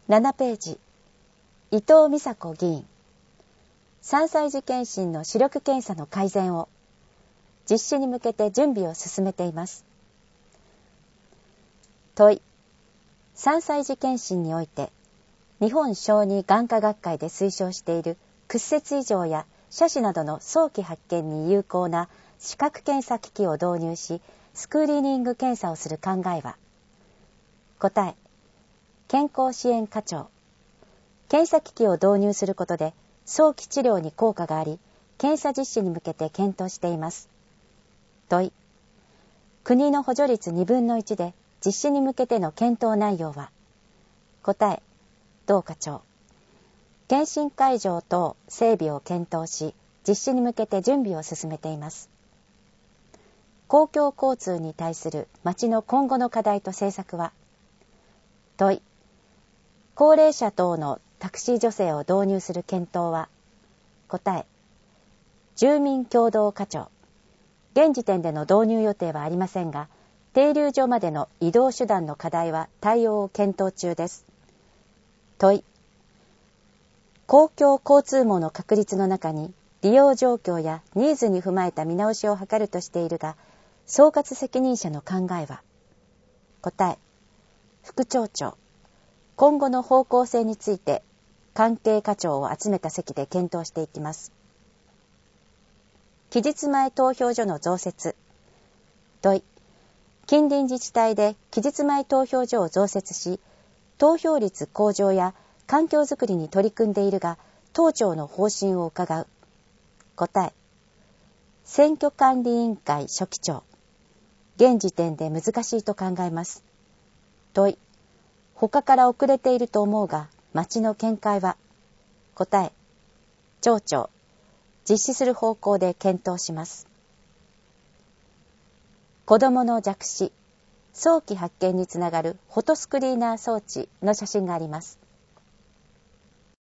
7ページ、伊藤美佐子議員。3歳児検診の視力検査の改善を、実施に向けて準備を進めています。問い、3歳児検診において、日本小児眼科学会で推奨している屈折異常や斜視などの早期発見に有効な視覚検査機器を導入し、スクリーニング検査をする考えは。答え、健康支援課長。検査機器を導入することで早期治療に効果があり、検査実施に向けて検討しています。問い、国の補助率2分の1で実施に向けての検討内容は。答え、同課長。検診会場等整備を検討し、実施に向けて準備を進めています。公共交通に対する町の今後の課題と政策は。問い、高齢者等のタクシー助成を導入する検討は。答え、住民共同課長。現時点での導入予定はありませんが、停留所までの移動手段の課題は対応を検討中です。問い、公共交通網の確立の中に利用状況やニーズに踏まえた見直しを図るとしているが、総括責任者の考えは。答え、副町長。今後の方向性について関係課長を集めた席で検討していきます。期日前投票所の増設。問い、近隣自治体で期日前投票所を増設し、投票率向上や環境づくりに取り組んでいるが、当庁の方針を伺う。答え、選挙管理委員会書記長。現時点で難しいと考えます。問い、他から遅れていると思うが、町の見解は。答え、町長。実施する方向で検討します。子どもの弱視、早期発見につながるフォトスクリーナー装置の写真があります。